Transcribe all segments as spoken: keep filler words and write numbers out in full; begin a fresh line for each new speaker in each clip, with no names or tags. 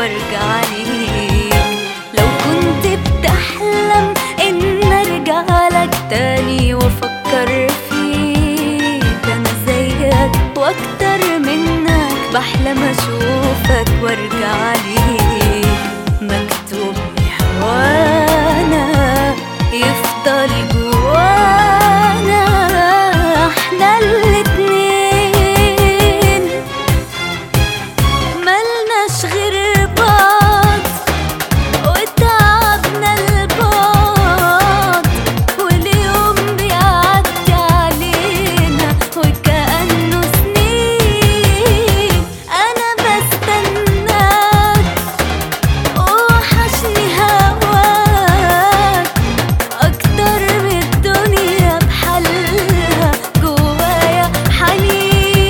وارجع ليك. لو كنت بتحلم ان ارجع لك تاني وافكر فيك، انا زيك واكتر منك بحلم اشوفك وارجع ليك. مكتوب لي هوانا يفضل جوانا احنا الاتنين، ملناش غير بعض وتعبنا البعد، واليوم بيعدي علينا وكأنه سنين. انا بستناك وحشني هواك اكتر من الدنيا بحالها، جوايا حنين.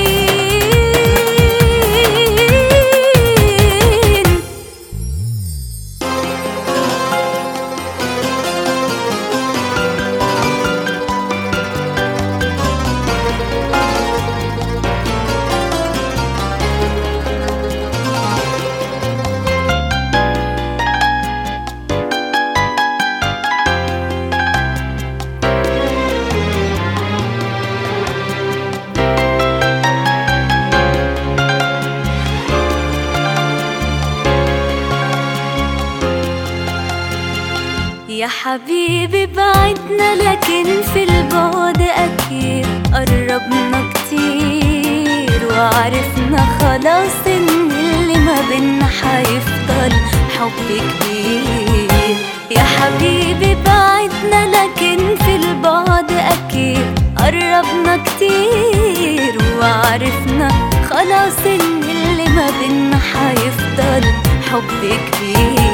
يا حبيبي بعدنا لكن في البعد أكيد قربنا كتير، وعرفنا خلاص إن اللي ما بينا حيفضل حب كبير. يا حبيبي بعدنا لكن في البعد أكيد قربنا كتير، وعرفنا خلاص إن اللي ما بينا حيفضل حب كبير.